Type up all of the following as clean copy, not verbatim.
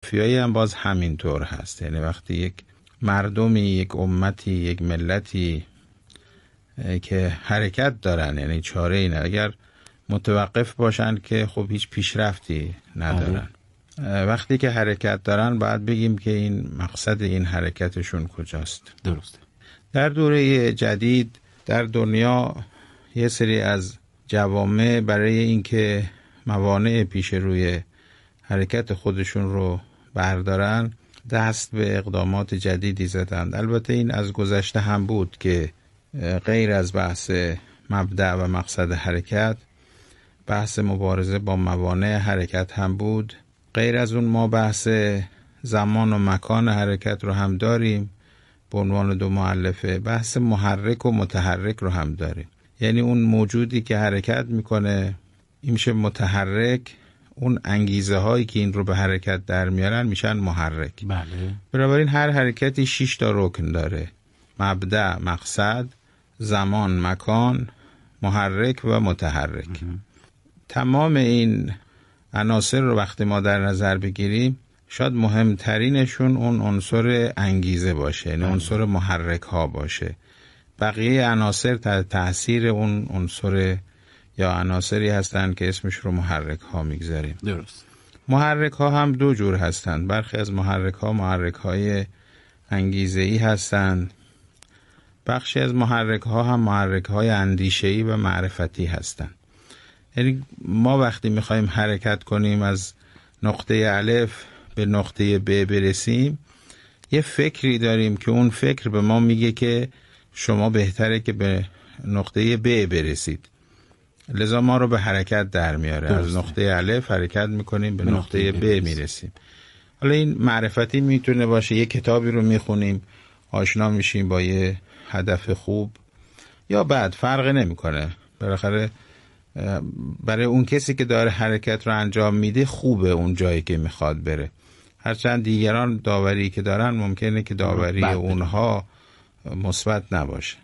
جغرافیایی هم باز همینطور هست. یعنی وقتی یک مردمی، یک امتی، یک ملتی که حرکت دارن، یعنی چاره اینه اگر متوقف باشن که خب هیچ پیشرفتی ندارن. وقتی که حرکت دارن باید بگیم که این مقصد این حرکتشون کجاست. درسته. در دوره جدید در دنیا یه سری از جوامع برای اینکه موانع پیش روی حرکت خودشون رو بردارن دست به اقدامات جدیدی زدند. البته این از گذشته هم بود که غیر از بحث مبدأ و مقصد حرکت، بحث مبارزه با موانع حرکت هم بود. غیر از اون ما بحث زمان و مکان حرکت رو هم داریم به عنوان دو مؤلفه. بحث محرک و متحرک رو هم داریم. یعنی اون موجودی که حرکت میکنه این میشه متحرک، اون انگیزه هایی که این رو به حرکت در میارن میشن محرک. بله. بنابراین هر حرکتی 6 تا رکن داره: مبدأ، مقصد، زمان، مکان، محرک و متحرک. تمام این عناصر رو وقتی ما در نظر بگیریم شاید مهمترینشون اون عنصر انگیزه باشه، یعنی عنصر محرک ها باشه. بقیه عناصر تحت تأثیر اون عنصر یا عناصری هستند که اسمش رو محرک ها میگذاریم. درست. محرک ها هم دو جور هستند. برخی از محرک های انگیزه‌ای هستند. بخشی از محرک ها هم محرک های اندیشه‌ای و معرفتی هستند. یعنی ما وقتی میخوایم حرکت کنیم از نقطه الف به نقطه ب برسیم، یه فکری داریم که اون فکر به ما میگه که شما بهتره که به نقطه ب برسید، لذا ما رو به حرکت در میاره. درسته. از نقطه الف حرکت میکنیم به نقطه ب میرسیم. حالا این معرفتی میتونه باشه، یه کتابی رو میخونیم، آشنا میشیم با یه هدف خوب، یا بعد فرق نمیکنه. بالاخره برای اون کسی که داره حرکت رو انجام میده خوبه اون جایی که میخواد بره. هرچند دیگران داوری که دارن ممکنه که داوری اونها مثبت نباشه.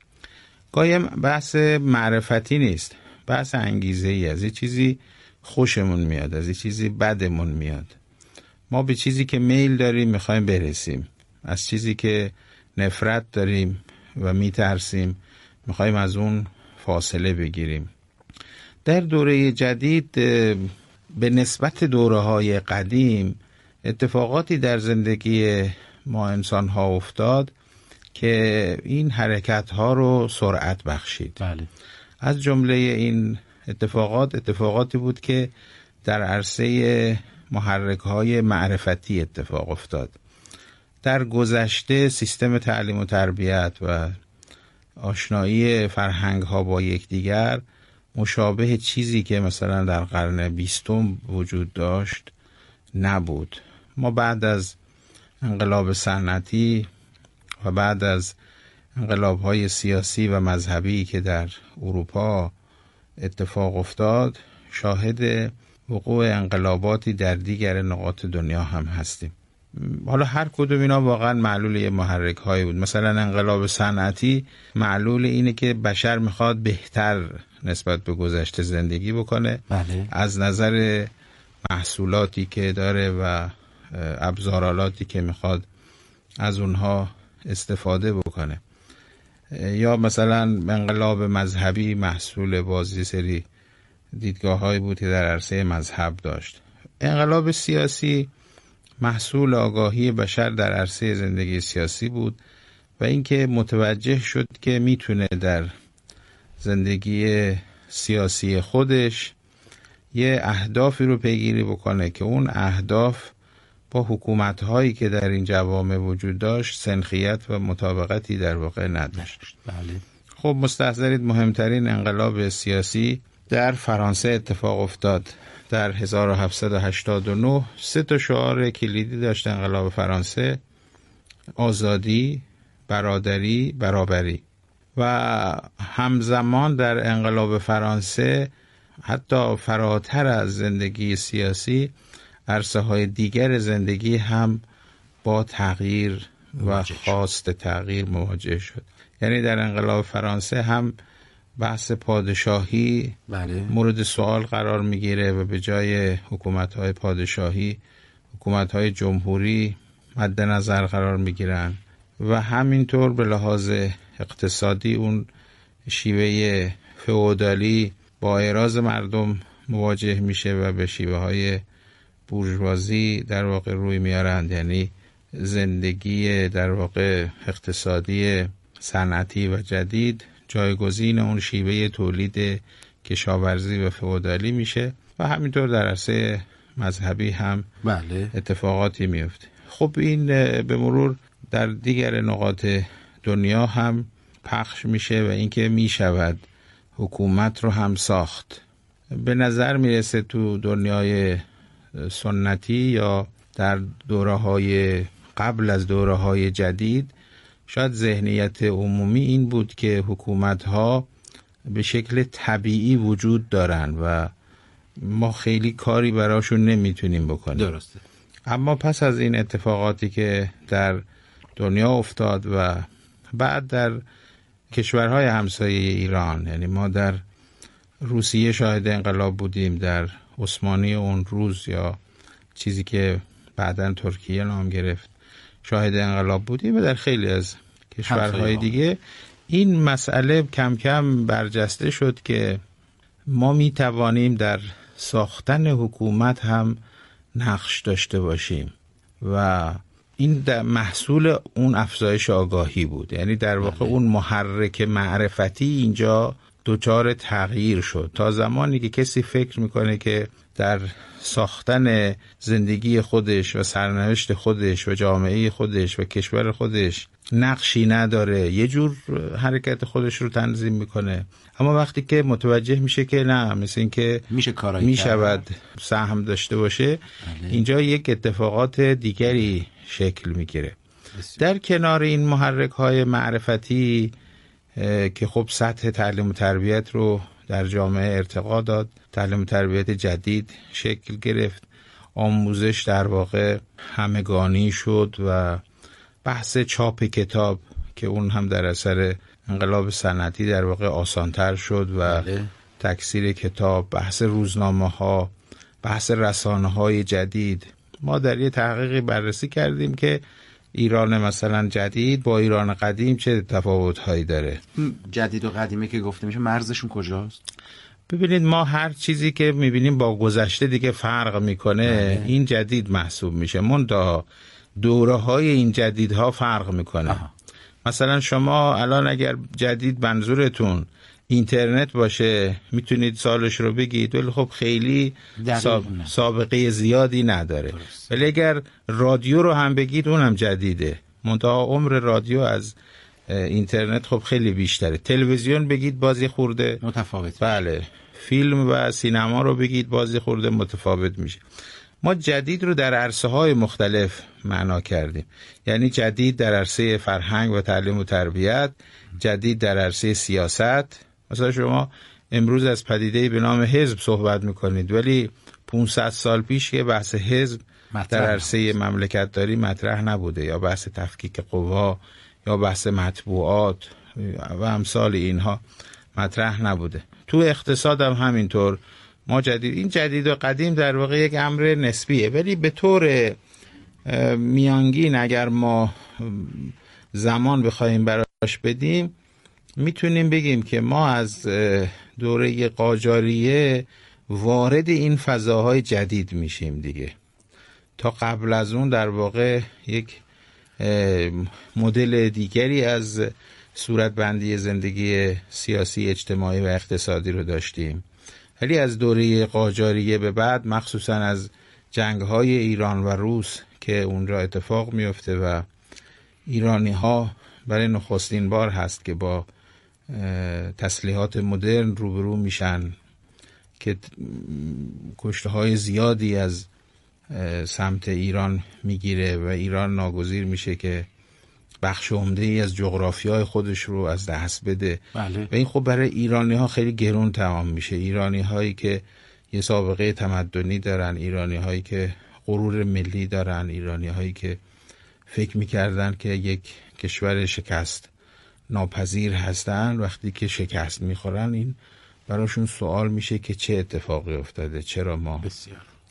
گاهی بحث معرفتی نیست، بحث انگیزه‌ای. از یه چیزی خوشمون میاد، از یه چیزی بدمون میاد. ما به چیزی که میل داریم میخوایم برسیم، از چیزی که نفرت داریم و میترسیم میخوایم از اون فاصله بگیریم. در دوره جدید به نسبت دوره‌های قدیم اتفاقاتی در زندگی ما انسان ها افتاد که این حرکت ها رو سرعت بخشید. بله. از جمله این اتفاقاتی بود که در عرصه محرک های معرفتی اتفاق افتاد. در گذشته سیستم تعلیم و تربیت و آشنایی فرهنگ ها با یکدیگر مشابه چیزی که مثلا در قرن 20 وجود داشت نبود. ما بعد از انقلاب صنعتی و بعد از انقلاب‌های سیاسی و مذهبی که در اروپا اتفاق افتاد شاهد وقوع انقلاباتی در دیگر نقاط دنیا هم هستیم. حالا هر کدوم اینا واقعا معلول یه محرک هایی بود. مثلا انقلاب صنعتی معلول اینه که بشر میخواد بهتر نسبت به گذشته زندگی بکنه. بله. از نظر محصولاتی که داره و ابزارالاتی که میخواد از اونها استفاده بکنه. یا مثلا انقلاب مذهبی محصول بازی سری دیدگاه هایی بود که در عرصه مذهب داشت. انقلاب سیاسی محصول آگاهی بشر در عرصه زندگی سیاسی بود و اینکه متوجه شد که میتونه در زندگی سیاسی خودش یه اهدافی رو پیگیری بکنه که اون اهداف با حکومت‌هایی که در این جوامع وجود داشت سنخیت و مطابقتی در واقع نداشت. بله. خب مستحضرید مهمترین انقلاب سیاسی در فرانسه اتفاق افتاد. در 1789 سه تا شعار کلیدی داشت انقلاب فرانسه: آزادی، برادری، برابری. و همزمان در انقلاب فرانسه حتی فراتر از زندگی سیاسی عرصه های دیگر زندگی هم با تغییر و خواست تغییر مواجه شد. یعنی در انقلاب فرانسه هم بحث پادشاهی مورد سوال قرار میگیره و به جای حکومت‌های پادشاهی حکومت‌های جمهوری مد نظر قرار میگیرن و همینطور به لحاظ اقتصادی اون شیوه فئودالی با اعراض مردم مواجه میشه و به شیوه های بورژوازی در واقع روی میارند، یعنی زندگی در واقع اقتصادی صنعتی و جدید جایگزین اون شیوه تولید کشاورزی و فئودالی میشه و همینطور در عرصه مذهبی هم اتفاقاتی میفته. خب این به مرور در دیگر نقاط دنیا هم پخش میشه و اینکه میشود حکومت رو هم ساخت. به نظر میرسه تو دنیای سنتی یا در دوره‌های قبل از دوره‌های جدید شاید ذهنیت عمومی این بود که حکومت‌ها به شکل طبیعی وجود دارن و ما خیلی کاری براشون نمیتونیم بکنیم. درسته. اما پس از این اتفاقاتی که در دنیا افتاد و بعد در کشورهای همسایه ایران، یعنی ما در روسیه شاهد انقلاب بودیم، در عثمانی اون روز یا چیزی که بعداً ترکیه نام گرفت شاهد انقلاب بودیم و در خیلی از کشورهای دیگه این مسئله کم کم برجسته شد که ما می توانیم در ساختن حکومت هم نقش داشته باشیم و این در محصول اون افزایش آگاهی بود. یعنی در واقع اون محرک معرفتی اینجا دچار تغییر شد. تا زمانی که کسی فکر میکنه که در ساختن زندگی خودش و سرنوشت خودش و جامعه خودش و کشور خودش نقشی نداره، یه جور حرکت خودش رو تنظیم میکنه، اما وقتی که متوجه میشه که نه، مثل این که میشود سهم داشته باشه، اینجا یک اتفاقات دیگری شکل میگیره. در کنار این محرک های معرفتی که خب سطح تعلیم و تربیت رو در جامعه ارتقا داد، تعلیم و تربیت جدید شکل گرفت، آموزش در واقع همگانی شد و بحث چاپ کتاب که اون هم در اثر انقلاب صنعتی در واقع آسانتر شد و تکثیر کتاب، بحث روزنامه ها، بحث رسانه های جدید. ما در یه تحقیقی بررسی کردیم که ایران مثلا جدید با ایران قدیم چه تفاوت‌هایی داره. جدید و قدیمی که گفته میشه مرزشون کجاست؟ ببینید ما هر چیزی که میبینیم با گذشته دیگه فرق میکنه این جدید محسوب میشه، منتها دوره‌های این جدیدها فرق میکنه. مثلا شما الان اگر جدید منظورتون اینترنت باشه میتونید سالش رو بگید، ولی خب خیلی سابقه زیادی نداره. ولی اگر رادیو رو هم بگید اونم جدیده، منتها عمر رادیو از اینترنت خب خیلی بیشتره. تلویزیون بگید بازی خورده متفاوت، بله. فیلم و سینما رو بگید بازی خورده متفاوت میشه. ما جدید رو در عرصه‌های مختلف معنا کردیم، یعنی جدید در عرصه فرهنگ و تعلیم و تربیت، جدید در عرصه سیاست. مثلا شما امروز از پدیده‌ای به نام حزب صحبت میکنید، ولی 500 سال پیش که بحث حزب در عرصه مملکتداری مطرح نبوده، یا بحث تفکیک قوا یا بحث مطبوعات و امثال اینها مطرح نبوده. تو اقتصاد هم همینطور. ما این جدید و قدیم در واقع یک امر نسبیه، ولی به طور میانگین اگر ما زمان بخوایم براش بدیم میتونیم بگیم که ما از دوره قاجاریه وارد این فضاهای جدید میشیم دیگه. تا قبل از اون در واقع یک مدل دیگری از صورتبندی زندگی سیاسی، اجتماعی و اقتصادی رو داشتیم، ولی از دوره قاجاریه به بعد، مخصوصا از جنگ‌های ایران و روس که اونجا اتفاق میفته و ایرانی‌ها برای نخستین بار هست که با تسلیحات مدرن روبرو میشن که کشته‌های زیادی از سمت ایران میگیره و ایران ناگزیر میشه که بخش عمده‌ای از جغرافیای خودش رو از دست بده. بله. و این خب برای ایرانی‌ها خیلی گرون تمام میشه. ایرانی‌هایی که یه سابقه تمدنی دارن، ایرانی‌هایی که غرور ملی دارن، ایرانی‌هایی که فکر می‌کردن که یک کشور شکست ناپذیر هستن، وقتی که شکست می‌خورن این براشون سوال میشه که چه اتفاقی افتاده، چرا ما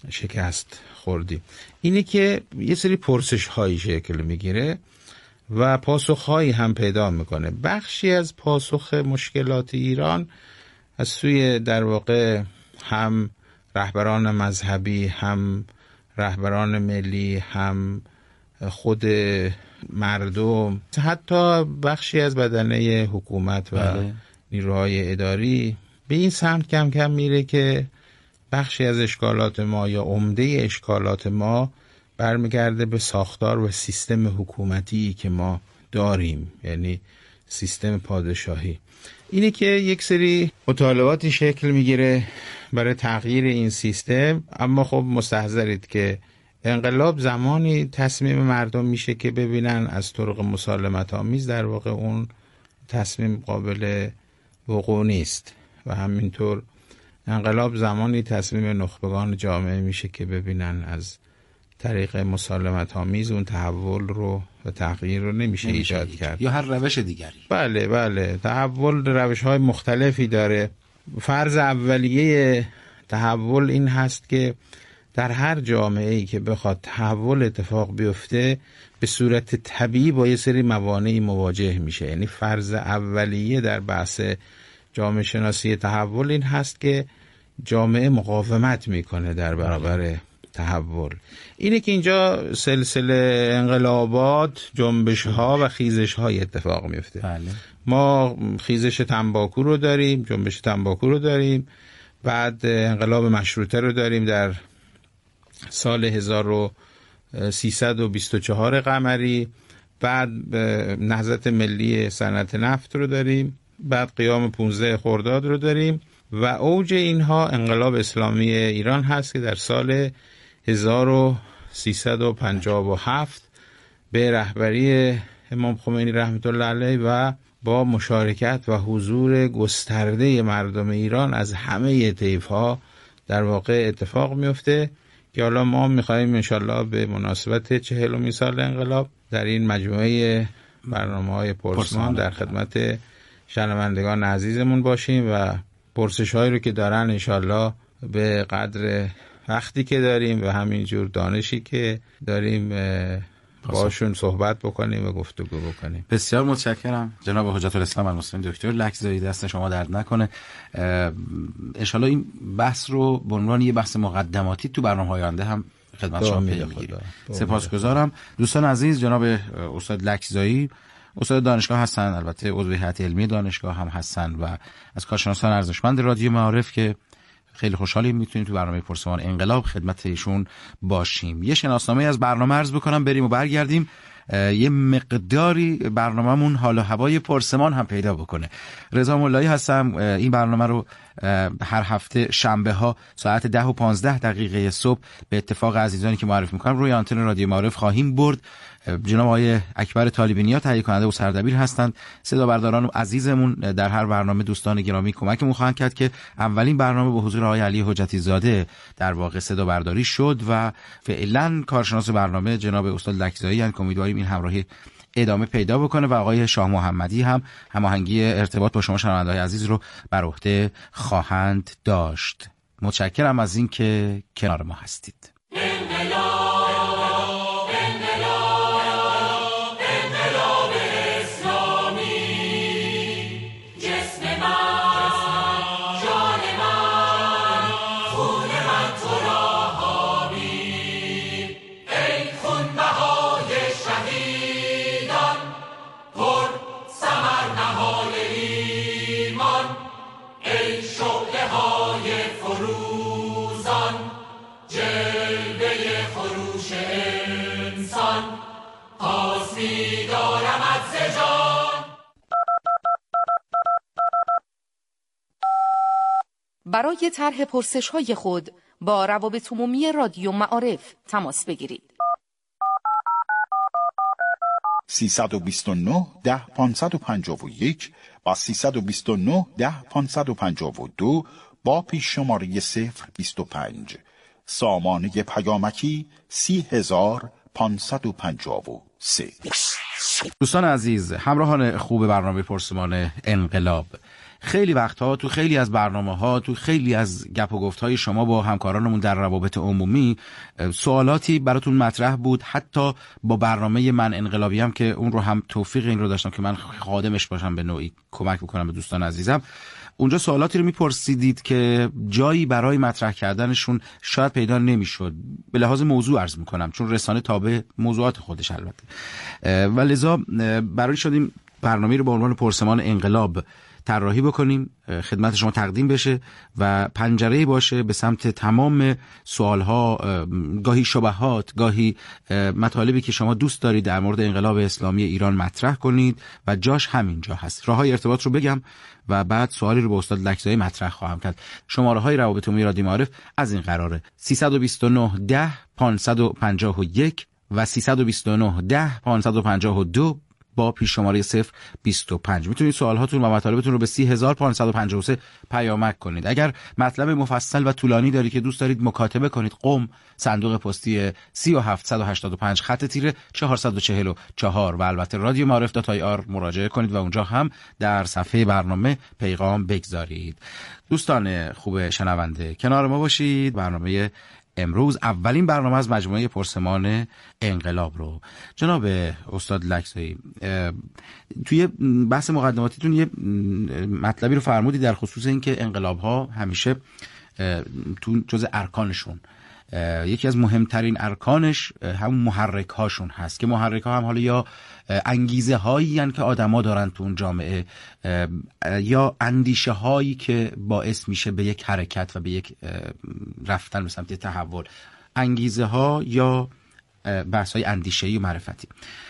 شکست خوردیم. اینه که یه سری پرسش هایی شکل میگیره و پاسخ هایی هم پیدا میکنه. بخشی از پاسخ مشکلات ایران از سوی در واقع هم رهبران مذهبی، هم رهبران ملی، هم خود مردم، حتی بخشی از بدنه حکومت و نیروهای اداری به این سمت کم کم میره که بخشی از اشکالات ما یا عمده اشکالات ما برمیگرده به ساختار و سیستم حکومتی که ما داریم، یعنی سیستم پادشاهی. اینه که یک سری مطالباتی شکل میگیره برای تغییر این سیستم، اما خب مستحضرید که انقلاب زمانی تصمیم مردم میشه که ببینن از طرق مسالمت آمیز در واقع اون تصمیم قابل وقوع نیست و همینطور انقلاب زمانی تصمیم نخبگان جامعه میشه که ببینن از طریق مسالمت آمیز اون تحول رو و تغییر رو نمیشه ایجاد کرد یا هر روش دیگری. بله تحول روش های مختلفی داره. فرض اولیه تحول این هست که در هر جامعه‌ای که بخواد تحول اتفاق بیفته به صورت طبیعی با یه سری موانعی مواجه میشه. یعنی فرض اولیه در بحث جامعه شناسی تحول این هست که جامعه مقاومت میکنه در برابر تحول. اینه که اینجا سلسله انقلابات، جنبش ها و خیزش های اتفاق میفته. بله. ما خیزش تنباکو رو داریم، جنبش تنباکو رو داریم، بعد انقلاب مشروطه رو داریم در سال 1324 قمری، بعد نهضت ملی صنعت نفت رو داریم، بعد قیام 15 خرداد رو داریم و اوج اینها انقلاب اسلامی ایران هست که در سال 1357 به رهبری امام خمینی رحمت الله علیه و با مشارکت و حضور گسترده مردم ایران از همه طیف‌ها در واقع اتفاق میفته که حالا ما می‌خوایم انشالله به مناسبت 40مین سال انقلاب در این مجموعه برنامه‌های پرسمان در خدمت شنوندگان عزیزمون باشیم و پرسش‌هایی رو که دارن انشالله به قدر وقتی که داریم و همینجور دانشی که داریم باشون صحبت بکنیم و گفتگو بکنیم. بسیار متشکرم جناب حجت الاسلام المسلمین دکتر لکزایی، دست شما درد نکنه. انشالله این بحث رو به عنوان یه بحث مقدماتی تو برنامه‌های آینده هم خدمت شما پی میگیریم. سپاسگزارم. دوستان عزیز، جناب استاد لکزایی استاد دانشگاه هستن، البته عضو هیئت علمی دانشگاه هم هستن و از کارشناسان ارزشمند رادیو معارف که خیلی خوشحالیم میتونیم تو برنامه پرسمان انقلاب خدمت ایشون باشیم. یه شناسنامه از برنامه عرض بکنم بریم و برگردیم یه مقداری برنامه‌مون حال و هوای پرسمان هم پیدا بکنه. رضا مولایی هستم. این برنامه رو هر هفته شنبه ها ساعت 10 و 15 دقیقه صبح به اتفاق عزیزانی که معرفی میکنم روی آنتن رادیو معارف خواهیم برد. جناب آقای اکبر طالبی تهیه کننده و سردبیر هستند. صدا برداران و عزیزمون در هر برنامه دوستان گرامی کمکمون خواهند کرد که اولین برنامه به حضور آقای علی حجتی زاده در واقع صدا برداری شد و فعلا کارشناس برنامه جناب استاد لکزایی ان که امیدواریم این همراهی ادامه پیدا بکنه و آقای شاه محمدی هم هماهنگی ارتباط با شما شنونده‌های عزیز رو بر عهده خواهند داشت. متشکرم از این که کنار ما هستید. برای طرح پرسش‌های خود با روابط عمومی رادیو معارف تماس بگیرید. 329 10 551 و 329 10 552 با پیش شماره 025. سامانه پیامکی 30553. دوستان عزیز، همراهان خوب برنامه پرسمان انقلاب، خیلی وقتها تو خیلی از برنامه‌ها، تو خیلی از گپ و گفت‌های شما با همکارانمون در روابط عمومی سوالاتی براتون مطرح بود، حتی با برنامه من انقلابی هم که اون رو هم توفیق این رو داشتم که من خادمش باشم، به نوعی کمک بکنم به دوستان عزیزم. اونجا سوالاتی رو میپرسیدید که جایی برای مطرح کردنشون شاید پیدا نمیشد، به لحاظ موضوع عرض میکنم، چون رسانه تابع موضوعات خودش البته، و لذا برای شدیم برنامه رو با عنوان پرسمان انقلاب طراحی بکنیم، خدمت شما تقدیم بشه و پنجره‌ای باشه به سمت تمام سوالها، گاهی شبهات، گاهی مطالبی که شما دوست دارید در مورد انقلاب اسلامی ایران مطرح کنید و جاش همینجا هست. راههای ارتباط رو بگم و بعد سوالی رو به استاد لکزایی مطرح خواهم کرد. شماره‌های روابط عمومی رادیو معارف از این قراره: 329 10 551 و 329 10 552 با پیش شماره 025. میتونید سوالاتون و مطالبتون رو به 30553 پیامک کنید. اگر مطلب مفصل و طولانی دارید که دوست دارید مکاتبه کنید، قم، صندوق پستی 37185 خط تیره 444 و البته رادیو معارف.ir مراجعه کنید و اونجا هم در صفحه برنامه پیغام بگذارید. دوستان خوب شنونده، کنار ما باشید. برنامه امروز اولین برنامه از مجموعه پرسمان انقلاب رو جناب استاد لکزایی توی بحث مقدماتیتون یه مطلبی رو فرمودید در خصوص این که انقلاب ها همیشه تو جز ارکانشون یکی از مهمترین ارکانش همون محرک هاشون هست که محرک ها هم حالا یا انگیزه هایی هن که آدما دارن تو اون جامعه یا اندیشه هایی که باعث میشه به یک حرکت و به یک رفتن به سمت تحول، انگیزه ها یا بحث های اندیشه‌ای و معرفتی.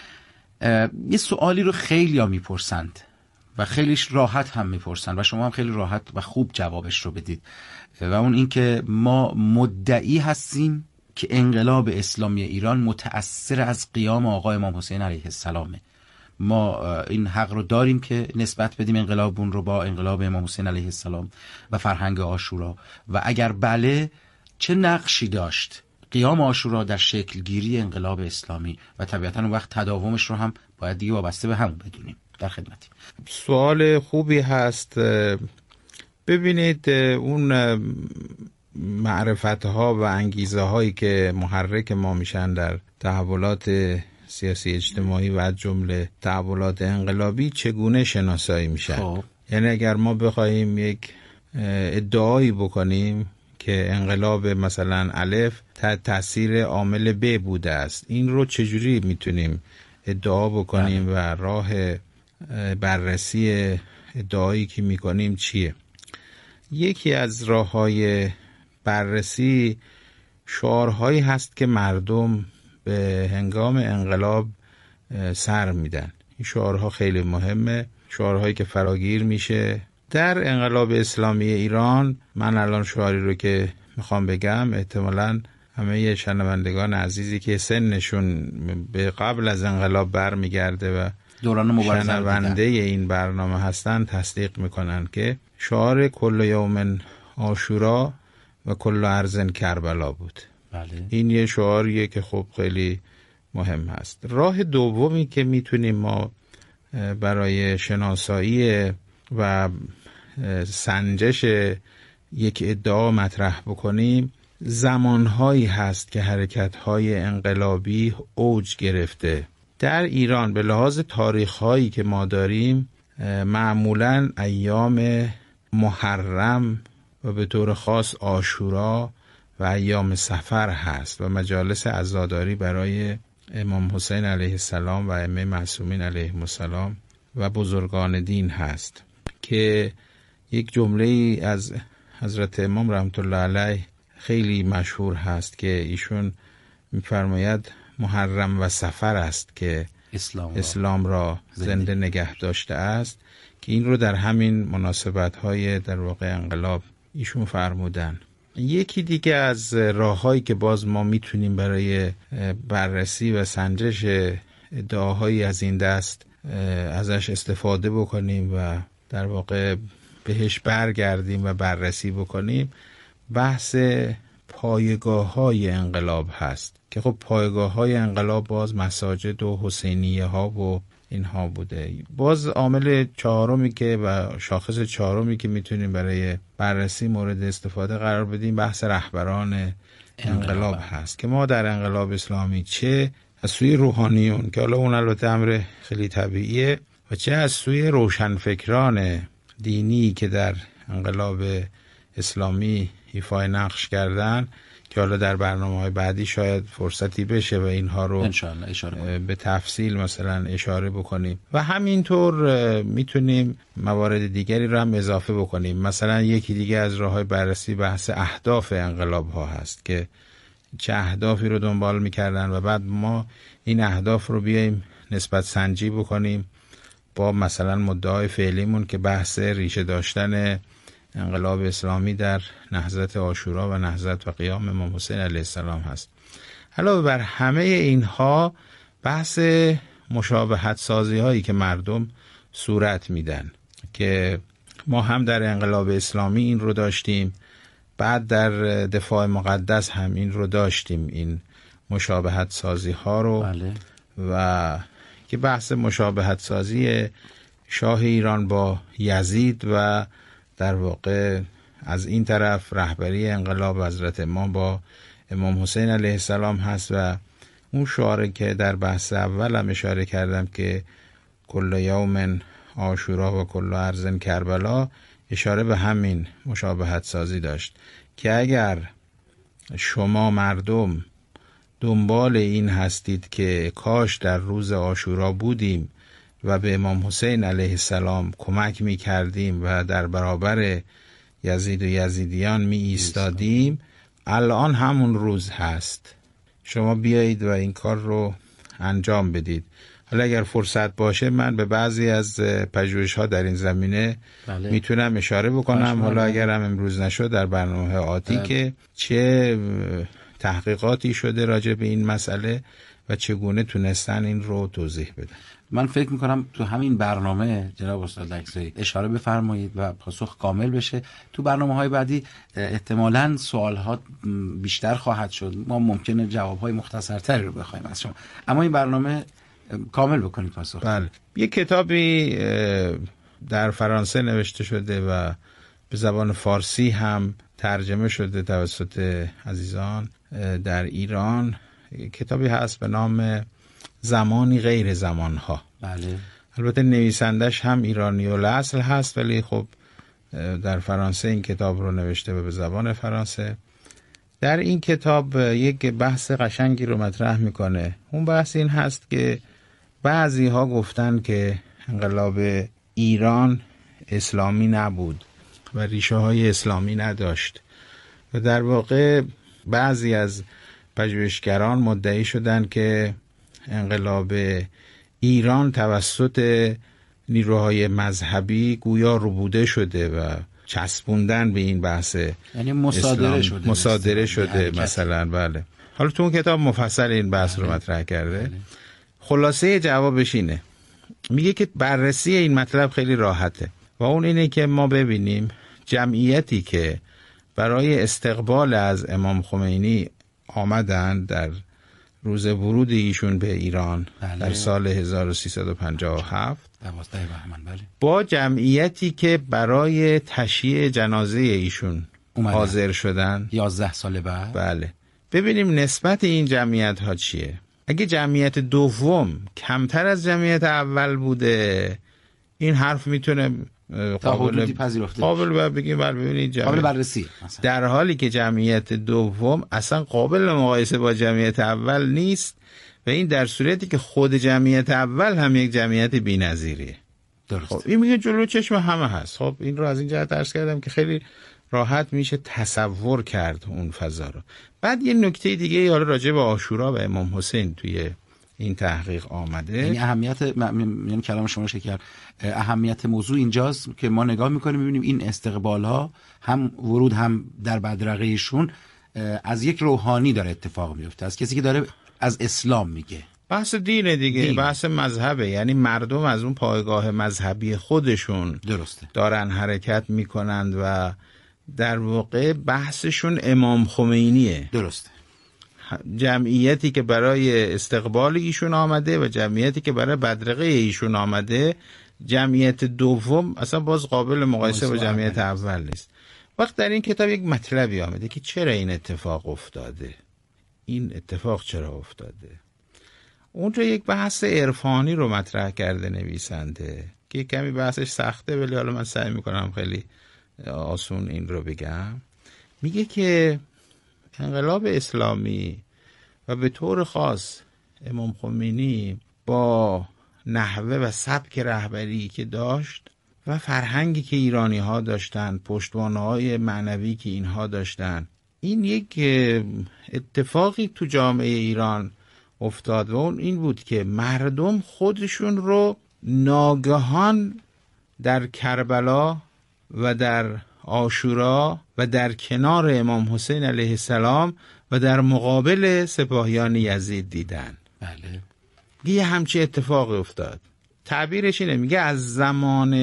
یه سوالی رو خیلی ها میپرسند و خیلیش راحت هم میپرسند و شما هم خیلی راحت و خوب جوابش رو بدید و اون این که ما مدعی هستیم که انقلاب اسلامی ایران متأثر از قیام آقا امام حسین علیه السلامه. ما این حق رو داریم که نسبت بدیم انقلابون رو با انقلاب امام حسین علیه السلام و فرهنگ عاشورا، و اگر بله چه نقشی داشت قیام عاشورا در شکل گیری انقلاب اسلامی و طبیعتاً اون وقت تداومش رو هم باید دیگه وابسته به همون بدونیم. در خدمتی. سوال خوبی هست. ببینید اون معرفت‌ها و انگیزه هایی که محرک ما میشن در تحولات سیاسی اجتماعی و از جمله تحولات انقلابی چگونه شناسایی میشن. یعنی اگر ما بخوایم یک ادعایی بکنیم که انقلاب مثلا الف تأثیر عامل ب بوده است، این رو چجوری میتونیم ادعا بکنیم و راه بررسی ادعایی که میکنیم چیه؟ یکی از راه‌های بررسی شعارهایی هست که مردم به هنگام انقلاب سر میدن. این شعارها خیلی مهمه، شعارهایی که فراگیر میشه در انقلاب اسلامی ایران. من الان شعاری رو که میخوام بگم احتمالاً همه شنوندگان عزیزی که سنشون به قبل از انقلاب برمیگرده و دوران مبارزه شنونده این برنامه هستن تصدیق میکنن که شعار کل یوم عاشورا و کل ارض کربلا بود. بله. این یه شعاریه که خب خیلی مهم هست. راه دومی که میتونیم ما برای شناسایی و سنجش یک ادعا مطرح بکنیم، زمانهایی هست که حرکت‌های انقلابی اوج گرفته در ایران. به لحاظ تاریخ‌هایی که ما داریم معمولاً ایام محرم و به طور خاص عاشورا و ایام سفر هست و مجالس عزاداری برای امام حسین علیه السلام و ائمه معصومین علیهم السلام و بزرگان دین هست که یک جمله از حضرت امام رحمت الله علیه خیلی مشهور هست که ایشون می‌فرماید محرم و سفر است که اسلام را زنده نگه داشته است، که این رو در همین مناسبت‌های در واقع انقلاب ایشون فرمودن. یکی دیگه از راه‌هایی که باز ما میتونیم برای بررسی و سنجش ادعاهایی از این دست ازش استفاده بکنیم و در واقع بهش برگردیم و بررسی بکنیم، بحث پایگاه‌های انقلاب هست که خب پایگاه‌های انقلاب باز مساجد و حسینیه ها و اینها بوده. باز عامل چهارمی که و شاخص چهارمی که میتونیم برای بررسی مورد استفاده قرار بدیم بحث رهبران انقلاب هست که ما در انقلاب اسلامی چه از سوی روحانیون که حالا اون البته امر خیلی طبیعیه و چه از سوی روشنفکران دینی که در انقلاب اسلامی ایفای نقش کردن که حالا در برنامه‌های بعدی شاید فرصتی بشه و اینها رو انشاءالله اشاره به تفصیل مثلا اشاره بکنیم و همینطور میتونیم موارد دیگری رو هم اضافه بکنیم. مثلا یکی دیگه از راه‌های بررسی بحث اهداف انقلاب ها هست که چه اهدافی رو دنبال میکردن و بعد ما این اهداف رو بیایم نسبت سنجی بکنیم با مثلا مدعای فعلیمون که بحث ریشه داشتن انقلاب اسلامی در نهضت عاشورا و نهضت و قیام امام حسین علیه السلام هست. علاوه بر همه اینها بحث مشابهت سازی هایی که مردم صورت میدن که ما هم در انقلاب اسلامی این رو داشتیم، بعد در دفاع مقدس هم این رو داشتیم، این مشابهت سازی ها رو. بله. و که بحث مشابهت سازی شاه ایران با یزید و در واقع از این طرف رهبری انقلاب حضرت امام با امام حسین علیه السلام هست و اون شعاری که در بحث اول هم اشاره کردم که کل یوم عاشورا و کل ارض کربلا اشاره به همین مشابهت سازی داشت که اگر شما مردم دنبال این هستید که کاش در روز عاشورا بودیم و به امام حسین علیه السلام کمک می کردیم و در برابر یزید و یزیدیان می ایستادیم، الان همون روز هست. شما بیایید و این کار رو انجام بدید. حالا اگر فرصت باشه من به بعضی از پژوهش‌ها در این زمینه میتونم اشاره بکنم. حالا اگر هم امروز نشد در برنامه آتی که چه تحقیقاتی شده راجع به این مسئله و چگونه تونستن این رو توضیح بدن. من فکر میکنم تو همین برنامه جناب استاد لکزایی اشاره بفرمایید و پاسخ کامل بشه. تو برنامه‌های بعدی احتمالاً سوال‌ها بیشتر خواهد شد، ما ممکنه جواب‌های مختصرتری رو بخوایم از شما، اما این برنامه کامل بکنید پاسخ. بله. یک کتابی در فرانسه نوشته شده و به زبان فارسی هم ترجمه شده توسط عزیزان در ایران. کتابی هست به نام زمانی غیر زمانها. بله. البته نویسندش هم ایرانی الاصل هست ولی خب در فرانسه این کتاب رو نوشته و به زبان فرانسه. در این کتاب یک بحث قشنگی رو مطرح میکنه. اون بحث این هست که بعضی ها گفتن که انقلاب ایران اسلامی نبود و ریشه های اسلامی نداشت و در واقع بعضی از پژوهشگران مدعی شدند که انقلاب ایران توسط نیروهای مذهبی گویا ربوده شده و چسبوندن به این بحث، یعنی مصادره شده مثلا. بله. حالا تو اون کتاب مفصل این بحث رو مطرح کرده. خلاصه جوابش اینه، میگه که بررسی این مطلب خیلی راحته و اون اینه که ما ببینیم جمعیتی که برای استقبال از امام خمینی آمدن در روز ورود ایشون به ایران در سال 1357 12 بهمن، بله، با جمعیتی که برای تشییع جنازه ایشون حاضر شدن 11 سال بعد، بله، ببینیم نسبت این جمعیت ها چیه. اگه جمعیت دوم کمتر از جمعیت اول بوده این حرف میتونه قابل بگیم ببینید قابل بررسی مثلا. در حالی که جمعیت دوم اصلا قابل مقایسه با جمعیت اول نیست و این در صورتی که خود جمعیت اول هم یک جمعیت بی‌نظیریه. درست. خب این میگه جلو چشم همه هست. خب این رو از این جهت عرض کردم که خیلی راحت میشه تصور کرد اون فضا رو. بعد یه نکته دیگه حالا راجع به عاشورا و امام حسین توی این تحقیق آمده. یعنی یعنی کلام شما شکر اهمیت موضوع اینجاست که ما نگاه میکنیم میبینیم این استقبال ها هم ورود هم در بدرقه ایشون از یک روحانی داره اتفاق میفته، از کسی که داره از اسلام میگه. بحث دینه دیگه، بحث مذهبه، یعنی مردم از اون پایگاه مذهبی خودشون درسته دارن حرکت میکنند و در واقع بحثشون امام خمینیه. درسته. جمعیتی که برای استقبال ایشون آمده و جمعیتی که برای بدرقه ایشون آمده، جمعیت دوم اصلا باز قابل مقایسه با جمعیت اول نیست. وقت در این کتاب یک مطلبی آمده که چرا این اتفاق افتاده، این اتفاق چرا افتاده. اونجا یک بحث عرفانی رو مطرح کرده نویسنده که کمی بحثش سخته، ولی حالا من سعی میکنم خیلی آسون این رو بگم. میگه که انقلاب اسلامی و به طور خاص امام خمینی با نحوه و سبک رهبری که داشت و فرهنگی که ایرانی ها داشتن، پشتوانه های معنوی که اینها داشتن، این یک اتفاقی تو جامعه ایران افتاد و اون این بود که مردم خودشون رو ناگهان در کربلا و در عاشورا و در کنار امام حسین علیه السلام و در مقابل سپاهیان یزید دیدن. بله. یه همچی اتفاقی افتاد. تعبیرش اینه، میگه از زمان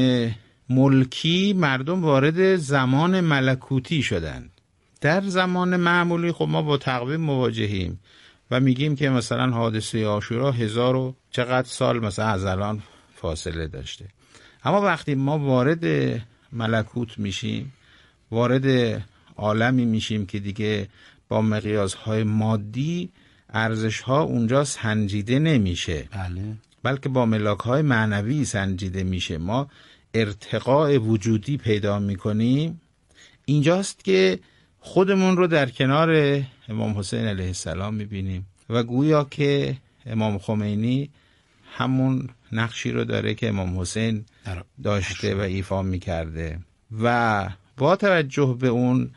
ملکی مردم وارد زمان ملکوتی شدند. در زمان معمولی خب ما با تقویم مواجهیم و میگیم که مثلا حادثه عاشورا 1000 و چقدر سال مثلا از الان فاصله داشته. اما وقتی ما وارد ملکوت میشیم، وارد عالمی میشیم که دیگه با مقیاسهای مادی ارزشها اونجا سنجیده نمیشه، بله، بلکه با ملاکهای معنوی سنجیده میشه. ما ارتقاء وجودی پیدا میکنیم. اینجاست که خودمون رو در کنار امام حسین علیه السلام میبینیم و گویا که امام خمینی همون نقشی رو داره که امام حسین داشته و ایفا میکرده و با توجه به اون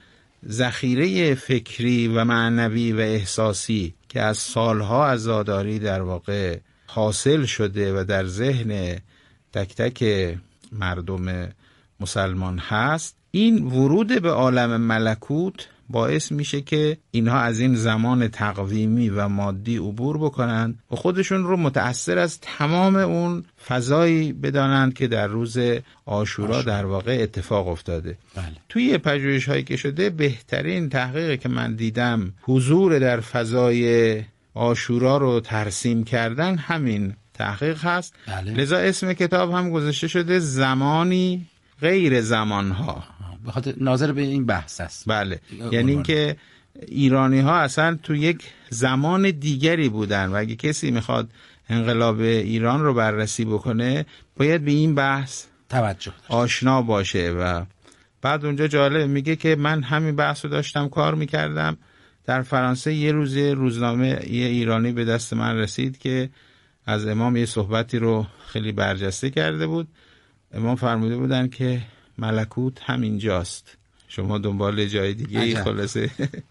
ذخیره فکری و معنوی و احساسی که از سالها عزاداری در واقع حاصل شده و در ذهن تک تک مردم مسلمان هست، این ورود به عالم ملکوت باعث میشه که اینها از این زمان تقویمی و مادی عبور بکنن و خودشون رو متأثر از تمام اون فضایی بدانند که در روز عاشورا در واقع اتفاق افتاده. بله. توی پژوهش هایی که شده بهترین تحقیقی که من دیدم حضور در فضای عاشورا رو ترسیم کردن همین تحقیق هست. بله. لذا اسم کتاب هم گذاشته شده زمانی غیر زمانها، بخاطر ناظر به این بحث است. بله، یعنی اینکه ایرانی ها اصلا تو یک زمان دیگری بودن و اگه کسی میخواد انقلاب ایران رو بررسی بکنه باید به این بحث توجه آشنا باشه. و بعد اونجا جالب میگه که من همین بحث رو داشتم کار میکردم در فرانسه، یه روز روزنامه یه ایرانی به دست من رسید که از امام یه صحبتی رو خیلی برجسته کرده بود. امام فرموده بودن که ملکوت همینجاست، شما دنبال جای دیگه خلاصه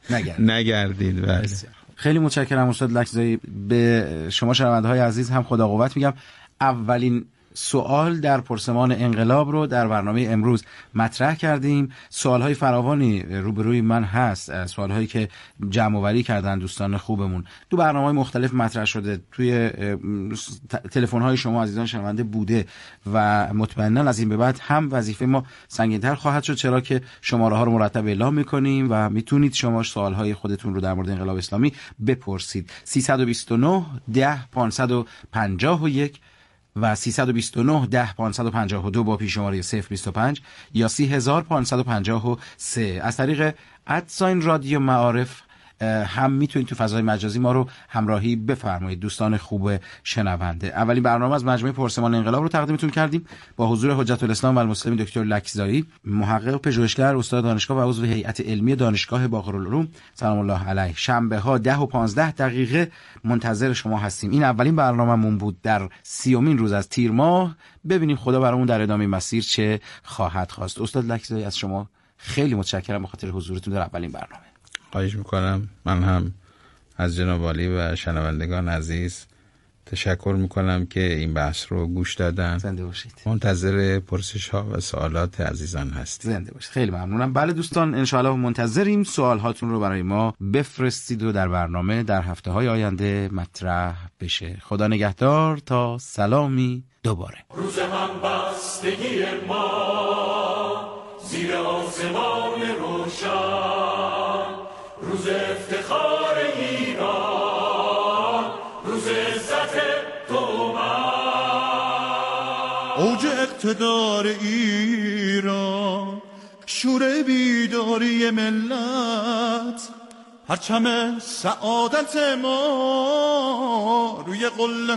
نگردید. خیلی متشکرم استاد لکزایی. به شما شنونده‌های عزیز هم خدا قوت میگم. اولین سوال در پرسمان انقلاب رو در برنامه امروز مطرح کردیم. سوالهای فراوانی روبروی من هست، سوالهایی که جمع آوری کردن دوستان خوبمون تو برنامه‌های مختلف مطرح شده، توی تلفن‌های شما عزیزان شنونده بوده و مطمئنا از این به بعد هم وظیفه ما سنگین‌تر خواهد شد، چرا که شماره‌ها رو مرتب اعلام می‌کنیم و میتونید شما سوالهای خودتون رو در مورد انقلاب اسلامی بپرسید. 329 10 551 و 329 10 552 با پیش‌شماره 025 یا 30553 از طریق @رادیو معارف هم میتونید تو فضای مجازی ما رو همراهی بفرمایید. دوستان خوب شنونده، اولین برنامه از مجموعه پرسمان انقلاب رو تقدیمتون کردیم با حضور حجت الاسلام و المسلمین دکتر لکزایی، محقق پژوهشگر، استاد دانشگاه و عضو هیئت علمی دانشگاه باقرالعلوم سلام الله علیه. شنبه ها 10 و 15 دقیقه منتظر شما هستیم. این اولین برنامه‌مون بود در 30مین روز از تیر ماه. ببینیم خدا برامون در ادامه مسیر چه خواهد خواست. استاد لکزایی از شما خیلی متشکرم به خاطر حضورتون در اولین برنامه. خواهش میکنم. من هم از جناب عالی و شنوندگان عزیز تشکر میکنم که این بحث رو گوش دادن. زنده باشید. منتظر پرسش ها و سوالات عزیزان هستید. زنده باشید. خیلی ممنونم. بله دوستان، انشاءالله منتظریم سوال هاتون رو برای ما بفرستید و در برنامه در هفته های آینده مطرح بشه. خدا نگهدار تا سلامی دوباره. روز همبستگی ما زیر آسمان روشن، روز افتخار ایران. اوج اقتدار ایران، شور بیداری ملت، پرچم سعادت ما روی قله